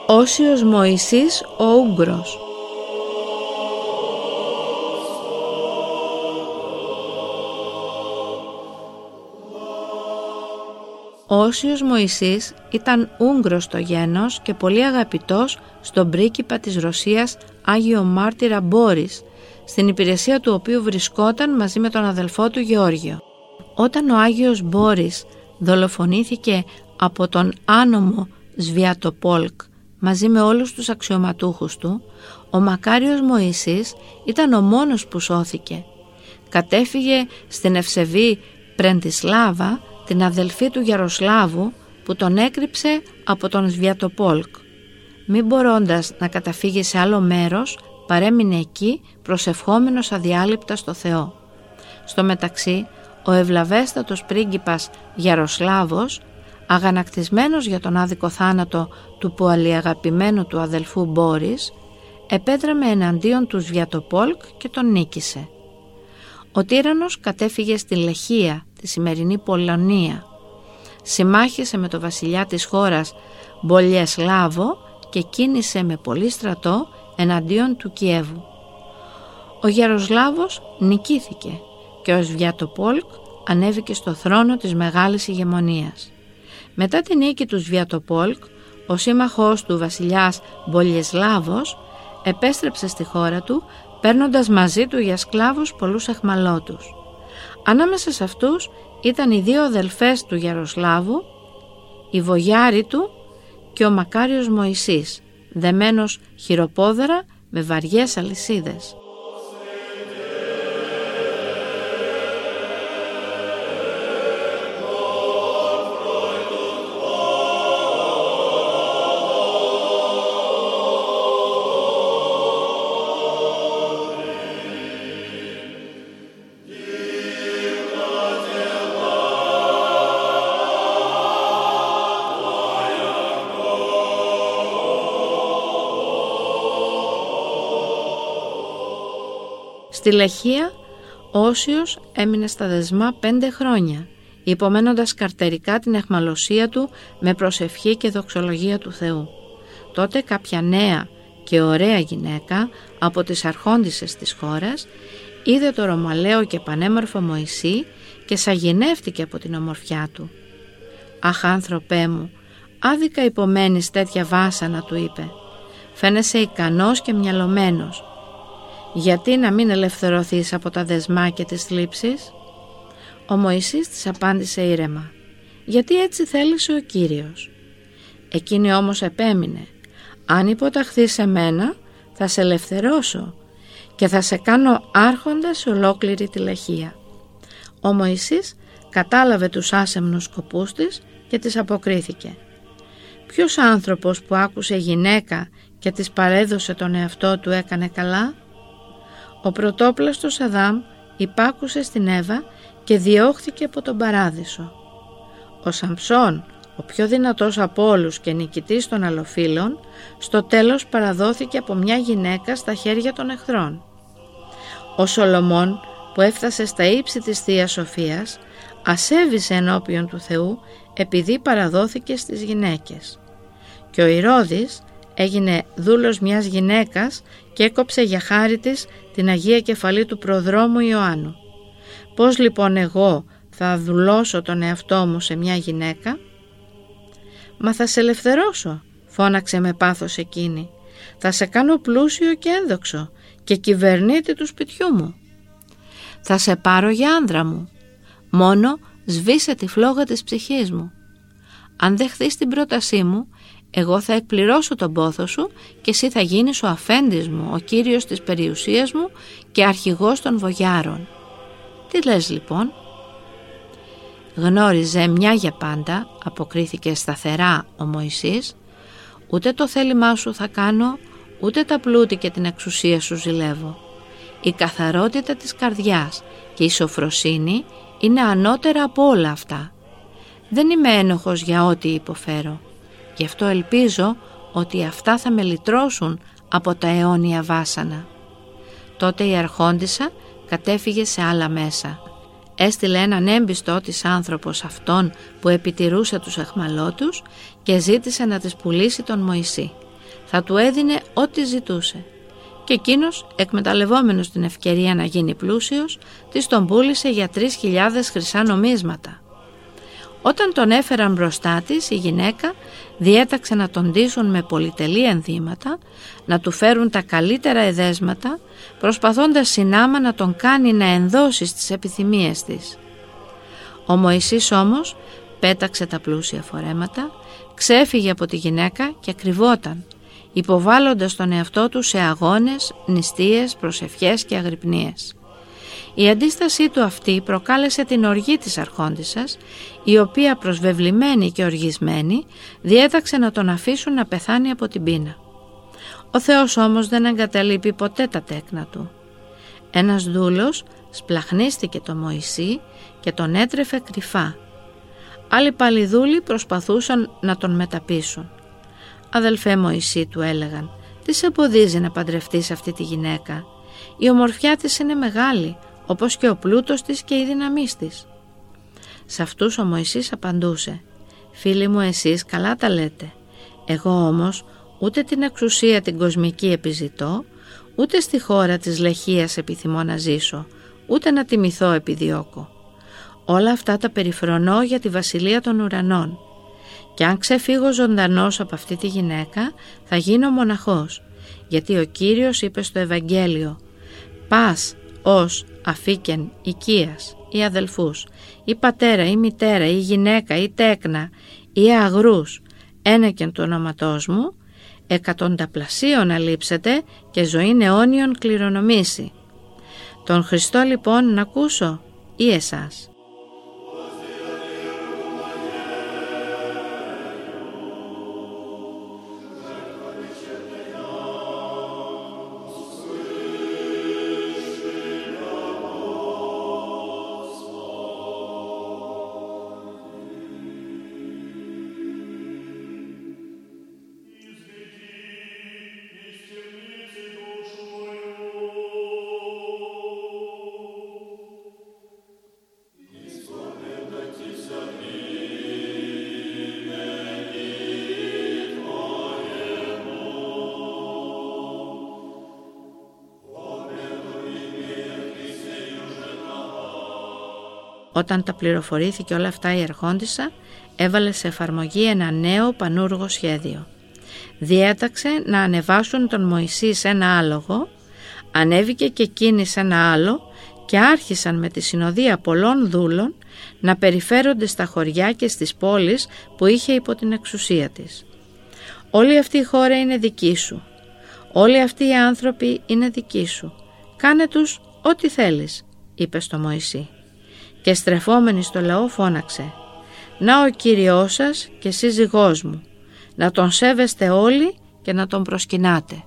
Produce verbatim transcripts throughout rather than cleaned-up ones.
Όσιος Μωυσής ο Ούγγρος. Ο Όσιος Μωυσής ήταν Ούγγρος στο γένος και πολύ αγαπητός στον πρίγκιπα της Ρωσίας Άγιο Μάρτυρα Μπόρις, στην υπηρεσία του οποίου βρισκόταν μαζί με τον αδελφό του Γεώργιο. Όταν ο Άγιος Μπόρις δολοφονήθηκε από τον άνομο Σβιατοπόλκ μαζί με όλους τους αξιωματούχους του, ο μακάριος Μωυσής ήταν ο μόνος που σώθηκε. Κατέφυγε στην ευσεβή Πρεντισλάβα, την αδελφή του Γιαροσλάβου, που τον έκρυψε από τον Σβιατοπόλκ. Μη μπορώντας να καταφύγει σε άλλο μέρος, παρέμεινε εκεί προσευχόμενος αδιάλειπτα στο Θεό. Στο μεταξύ, ο ευλαβέστατος πρίγκιπας Γιαροσλάβος, αγανακτισμένος για τον άδικο θάνατο του πολυαγαπημένου του αδελφού Μπόρις, επέδραμε εναντίον του Σβιατοπόλκ και τον νίκησε. Ο τύραννος κατέφυγε στη Λεχία, τη σημερινή Πολωνία. Συμμάχισε με το βασιλιά της χώρας Μπολιεσλάβο και κίνησε με πολύ στρατό εναντίον του Κιέβου. Ο Γιαροσλάβος νικήθηκε και ο Σβιατοπόλκ ανέβηκε στο θρόνο της μεγάλης ηγεμονίας. Μετά την νίκη του Σβιατοπόλκ, ο σύμμαχός του βασιλιάς Μπολιεσλάβος επέστρεψε στη χώρα του, παίρνοντας μαζί του για σκλάβους πολλούς αιχμαλώτους. Ανάμεσα σε αυτούς ήταν οι δύο αδελφές του Γιαροσλάβου, η Βογιάρη του και ο μακάριος Μωυσής, δεμένος χειροπόδαρα με βαριές αλυσίδες. Στη Λεχία, ο Όσιος έμεινε στα δεσμά πέντε χρόνια, υπομένοντας καρτερικά την αιχμαλωσία του με προσευχή και δοξολογία του Θεού. Τότε κάποια νέα και ωραία γυναίκα από τις αρχόντισσες της χώρας είδε το ρωμαλαίο και πανέμορφο Μωυσή και σαγηνεύτηκε από την ομορφιά του. «Αχ, άνθρωπέ μου, άδικα υπομένεις τέτοια βάσανα», του είπε. «Φαίνεσαι ικανός και μυαλωμένος. Γιατί να μην ελευθερωθείς από τα δεσμά και τις θλίψεις?» Ο Μωυσής της απάντησε ήρεμα: «Γιατί έτσι θέλησε ο Κύριος». Εκείνη όμως επέμεινε: «Αν υποταχθείς σε μένα, θα σε ελευθερώσω και θα σε κάνω άρχοντα σε ολόκληρη τη Λεχία». Ο Μωυσής κατάλαβε τους άσεμνους σκοπούς της και της αποκρίθηκε: «Ποιος άνθρωπος που άκουσε γυναίκα και της παρέδωσε τον εαυτό του έκανε καλά?» Ο πρωτόπλαστος Αδάμ υπάκουσε στην Εύα και διώχθηκε από τον παράδεισο. Ο Σαμψόν, ο πιο δυνατός από όλους και νικητής των αλλοφύλων, στο τέλος παραδόθηκε από μια γυναίκα στα χέρια των εχθρών. Ο Σολομών, που έφτασε στα ύψη της Θείας Σοφίας, ασέβησε ενώπιον του Θεού επειδή παραδόθηκε στις γυναίκες. Και ο Ηρώδης έγινε δούλος μιας γυναίκας και έκοψε για χάρη της την Αγία Κεφαλή του προδρόμου Ιωάννου. Πώς λοιπόν εγώ θα δουλώσω τον εαυτό μου σε μια γυναίκα?» «Μα θα σε ελευθερώσω», φώναξε με πάθος εκείνη. «Θα σε κάνω πλούσιο και ένδοξο και κυβερνήτη του σπιτιού μου. Θα σε πάρω για άνδρα μου. Μόνο σβήσε τη φλόγα της ψυχής μου. Αν δεχθείς την πρότασή μου, εγώ θα εκπληρώσω τον πόθο σου και εσύ θα γίνεις ο αφέντης μου, ο κύριος της περιουσίας μου και αρχηγός των βογιάρων». «Τι λες λοιπόν?» «Γνώριζε μια για πάντα», αποκρίθηκε σταθερά ο Μωυσής, «ούτε το θέλημά σου θα κάνω, ούτε τα πλούτη και την εξουσία σου ζηλεύω. Η καθαρότητα της καρδιάς και η σοφροσύνη είναι ανώτερα από όλα αυτά. Δεν είμαι ένοχος για ό,τι υποφέρω. Γι' αυτό ελπίζω ότι αυτά θα με λυτρώσουν από τα αιώνια βάσανα». Τότε η αρχόντισσα κατέφυγε σε άλλα μέσα. Έστειλε έναν έμπιστο της άνθρωπος αυτόν που επιτηρούσε τους αιχμαλώτους και ζήτησε να της πουλήσει τον Μωυσή. θα του έδινε ό,τι ζητούσε. Και εκείνος, εκμεταλλευόμενος την ευκαιρία να γίνει πλούσιος, της τον πούλησε για τρεις χιλιάδες χρυσά νομίσματα. Όταν τον έφεραν μπροστά της, η γυναίκα διέταξε να τον ντύσουν με πολυτελή ενδύματα, να του φέρουν τα καλύτερα εδέσματα, προσπαθώντας συνάμα να τον κάνει να ενδώσει στις επιθυμίες της. Ο Μωυσής όμως πέταξε τα πλούσια φορέματα, ξέφυγε από τη γυναίκα και κρυβόταν, υποβάλλοντας τον εαυτό του σε αγώνες, νηστείες, προσευχές και αγρυπνίες. Η αντίστασή του αυτή προκάλεσε την οργή της αρχόντισσας, η οποία προσβεβλημένη και οργισμένη διέταξε να τον αφήσουν να πεθάνει από την πείνα. Ο Θεός όμως δεν εγκαταλείπει ποτέ τα τέκνα του. Ένας δούλος σπλαχνίστηκε το Μωυσή και τον έτρεφε κρυφά. Άλλοι πάλι δούλοι προσπαθούσαν να τον μεταπείσουν. «Αδελφέ Μωυσή», του έλεγαν, «τι σε εμποδίζει να παντρευτείς αυτή τη γυναίκα? Η ομορφιά της είναι μεγάλη, όπως και ο πλούτος της και η δύναμής της». Σε αυτούς ο Μωυσής απαντούσε, «Φίλοι μου, εσείς καλά τα λέτε. Εγώ όμως ούτε την εξουσία την κοσμική επιζητώ, ούτε στη χώρα της λεχίας επιθυμώ να ζήσω, ούτε να τιμηθώ επιδιώκω. Όλα αυτά τα περιφρονώ για τη βασιλεία των ουρανών. Και αν ξεφύγω ζωντανός από αυτή τη γυναίκα, θα γίνω μοναχός, γιατί ο Κύριος είπε στο Ευαγγέλιο, «Πας ως αφήκεν οικίας ή αδελφούς, ή πατέρα ή μητέρα ή γυναίκα ή τέκνα ή αγρούς, ένεκεν του ονόματός μου, εκατονταπλασίων αλείψετε και ζωήν αιώνιον κληρονομήσει». Τον Χριστό λοιπόν να ακούσω ή εσάς? Όταν τα πληροφορήθηκε όλα αυτά η αρχόντισσα, έβαλε σε εφαρμογή ένα νέο πανούργο σχέδιο. Διέταξε να ανεβάσουν τον Μωυσή σε ένα άλογο, ανέβηκε και εκείνη σε ένα άλλο και άρχισαν με τη συνοδεία πολλών δούλων να περιφέρονται στα χωριά και στις πόλεις που είχε υπό την εξουσία της. «Όλη αυτή η χώρα είναι δική σου. Όλοι αυτοί οι άνθρωποι είναι δικοί σου. Κάνε τους ό,τι θέλεις», είπε στο Μωυσή. Και στρεφόμενη στο λαό φώναξε, «Να ο Κύριός σας και σύζυγός μου, να τον σέβεστε όλοι και να τον προσκυνάτε».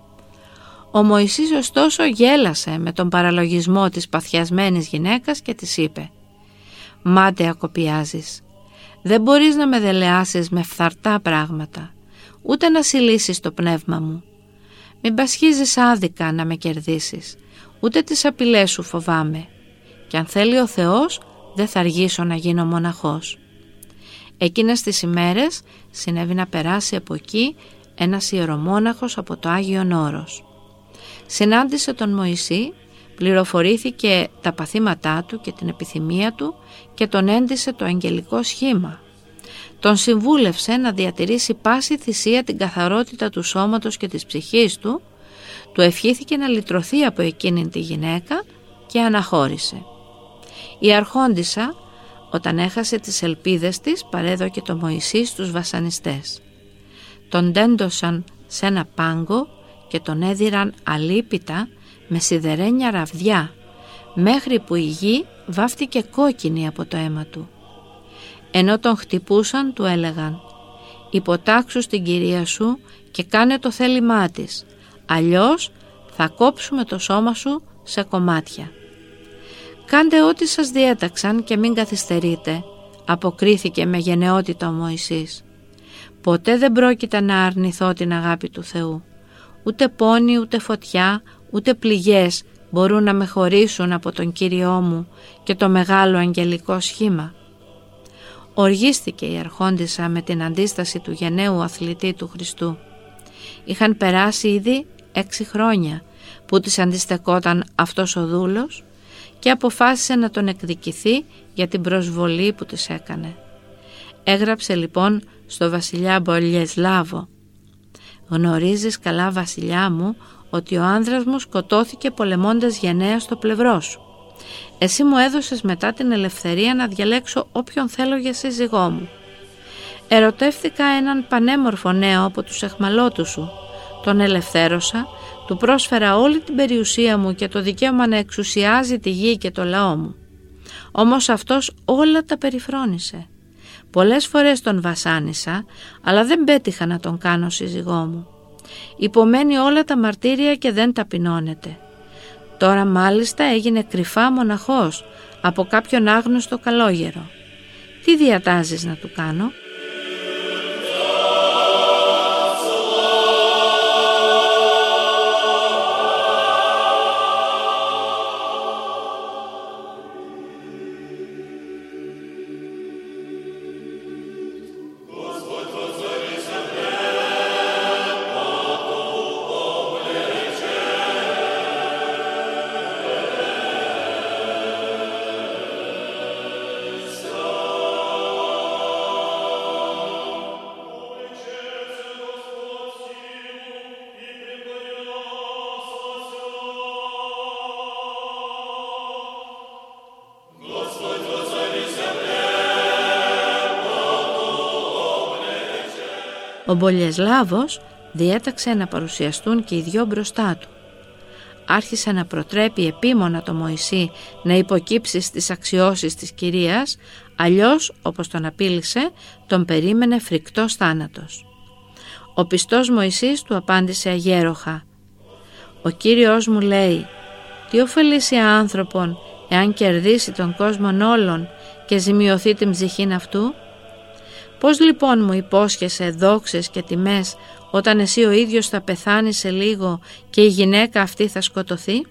Ο Μωυσής ωστόσο γέλασε με τον παραλογισμό της παθιασμένης γυναίκας και της είπε, «Μάταια κοπιάζεις. Δεν μπορείς να με δελεάσεις με φθαρτά πράγματα, ούτε να συλλήσεις το πνεύμα μου. Μην πασχίζεις άδικα να με κερδίσεις, ούτε τις απειλές σου φοβάμαι. Και αν θέλει ο Θεός, δεν θα αργήσω να γίνω μοναχός». Εκείνες τις ημέρες συνέβη να περάσει από εκεί ένας ιερομόναχος από το Άγιον Όρος. Συνάντησε τον Μωυσή, πληροφορήθηκε τα παθήματά του και την επιθυμία του και τον έντυσε το αγγελικό σχήμα. Τον συμβούλευσε να διατηρήσει πάση θυσία την καθαρότητα του σώματος και της ψυχής του, του ευχήθηκε να λυτρωθεί από εκείνη τη γυναίκα και αναχώρησε. Η αρχόντισσα, όταν έχασε τις ελπίδες της, παρέδωκε το Μωυσή στους βασανιστές. Τον τέντωσαν σε ένα πάγκο και τον έδιραν αλίπητα με σιδερένια ραβδιά, μέχρι που η γη βάφτηκε κόκκινη από το αίμα του. Ενώ τον χτυπούσαν, του έλεγαν, «Υποτάξου στην κυρία σου και κάνε το θέλημά της, αλλιώς θα κόψουμε το σώμα σου σε κομμάτια». «Κάντε ό,τι σας διέταξαν και μην καθυστερείτε», αποκρίθηκε με γενναιότητα ο Μωυσής. «Ποτέ δεν πρόκειται να αρνηθώ την αγάπη του Θεού. Ούτε πόνοι, ούτε φωτιά, ούτε πληγές μπορούν να με χωρίσουν από τον Κύριό μου και το μεγάλο αγγελικό σχήμα». Οργίστηκε η αρχόντισσα με την αντίσταση του γενναίου αθλητή του Χριστού. Είχαν περάσει ήδη έξι χρόνια που της αντιστεκόταν αυτός ο δούλος και αποφάσισε να τον εκδικηθεί για την προσβολή που της έκανε. Έγραψε λοιπόν στο βασιλιά Μπολιεσλάβο: «Γνωρίζεις καλά, βασιλιά μου, ότι ο άνδρας μου σκοτώθηκε πολεμώντας γενναία στο πλευρό σου. Εσύ μου έδωσες μετά την ελευθερία να διαλέξω όποιον θέλω για σύζυγό μου. Ερωτεύτηκα έναν πανέμορφο νέο από τους εχμαλώτους σου. Τον ελευθέρωσα, του πρόσφερα όλη την περιουσία μου και το δικαίωμα να εξουσιάζει τη γη και το λαό μου. Όμως αυτός όλα τα περιφρόνησε. Πολλές φορές τον βασάνισα, αλλά δεν πέτυχα να τον κάνω σύζυγό μου. Υπομένει όλα τα μαρτύρια και δεν ταπεινώνεται. Τώρα μάλιστα έγινε κρυφά μοναχός από κάποιον άγνωστο καλόγερο. Τι διατάζεις να του κάνω?» Ο Μπολιεσλάβος διέταξε να παρουσιαστούν και οι δυο μπροστά του. Άρχισε να προτρέπει επίμονα το Μωυσή να υποκύψει στις αξιώσεις της κυρίας, αλλιώς, όπως τον απείλησε, τον περίμενε φρικτός θάνατος. Ο πιστός Μωυσής του απάντησε αγέροχα: «Ο Κύριος μου λέει, τι ωφελήσει άνθρωπον εάν κερδίσει τον κόσμον όλων και ζημιωθεί την ψυχήν αυτού? Πώς λοιπόν μου υπόσχεσαι δόξες και τιμές όταν εσύ ο ίδιος θα πεθάνεις σε λίγο και η γυναίκα αυτή θα σκοτωθεί?»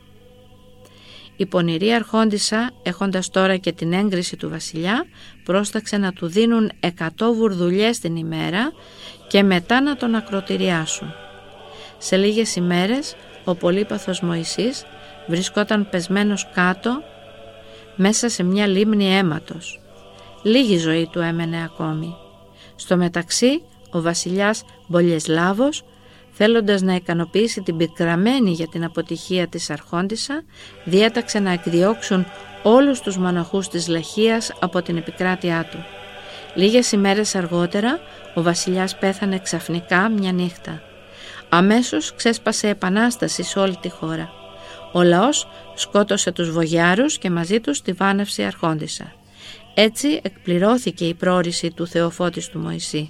Η πονηρή αρχόντισσα, έχοντας τώρα και την έγκριση του βασιλιά, πρόσταξε να του δίνουν εκατό βουρδουλιές την ημέρα και μετά να τον ακροτηριάσουν. Σε λίγες ημέρες ο πολύπαθος Μωυσής βρισκόταν πεσμένος κάτω μέσα σε μια λίμνη αίματος. Λίγη ζωή του έμενε ακόμη. Στο μεταξύ ο βασιλιάς Μπολιεσλάβος, θέλοντας να ικανοποιήσει την πικραμένη για την αποτυχία της αρχόντισσα, διέταξε να εκδιώξουν όλους τους μοναχούς της Λαχίας από την επικράτειά του. Λίγες ημέρες αργότερα ο βασιλιάς πέθανε ξαφνικά μια νύχτα. Αμέσως ξέσπασε επανάσταση σε όλη τη χώρα. Ο λαός σκότωσε τους βογιάρους και μαζί τους τη βάναυση αρχόντισσα. Έτσι εκπληρώθηκε η πρόρηση του Θεοφώτιστου Μωυσή.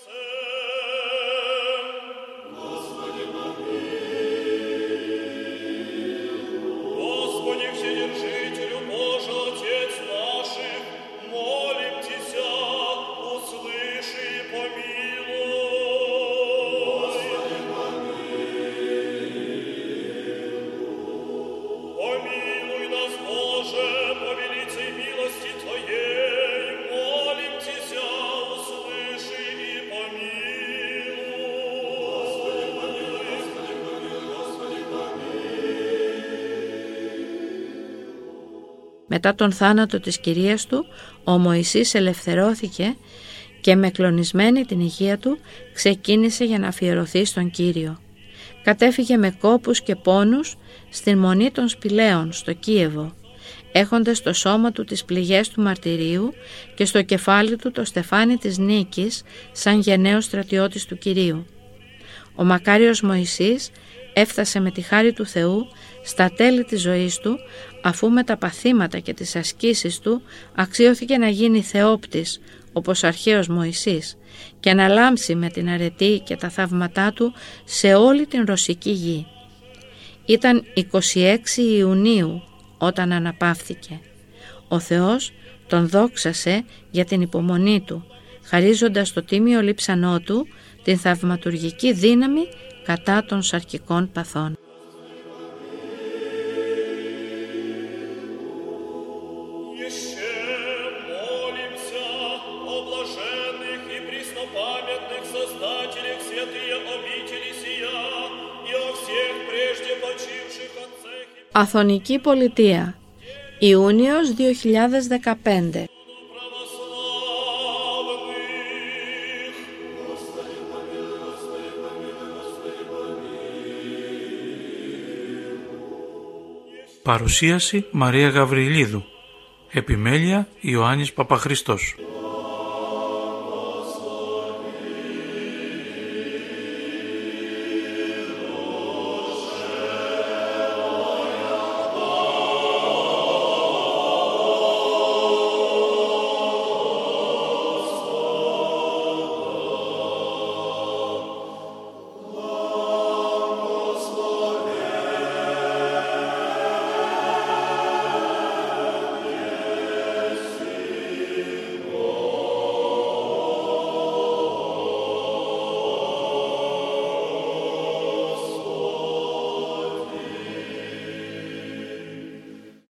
Μετά τον θάνατο της κυρίας του, ο Μωυσής ελευθερώθηκε και με κλονισμένη την υγεία του ξεκίνησε για να αφιερωθεί στον Κύριο. Κατέφυγε με κόπους και πόνους στην μονή των Σπηλαίων στο Κίεβο, έχοντας στο σώμα του τις πληγές του μαρτυρίου και στο κεφάλι του το στεφάνι της νίκης σαν γενναίος στρατιώτης του Κυρίου. Ο μακάριος Μωυσής έφτασε με τη χάρη του Θεού στα τέλη της ζωής του, αφού με τα παθήματα και τις ασκήσεις του αξιώθηκε να γίνει θεόπτης όπως αρχαίος Μωυσής και να λάμψει με την αρετή και τα θαύματά του σε όλη την ρωσική γη. Ήταν εικοστή έκτη Ιουνίου όταν αναπαύθηκε. Ο Θεός τον δόξασε για την υπομονή του, χαρίζοντας στο τίμιο λείψανό του την θαυματουργική δύναμη κατά των σαρκικών παθών. Создателях святые обители Αθωνική Πολιτεία, Ιούνιος δύο χιλιάδες δεκαπέντε. Παρουσίαση Μαρία Γαβριλίδου. Επιμέλεια Ιωάννης Παπαχριστός.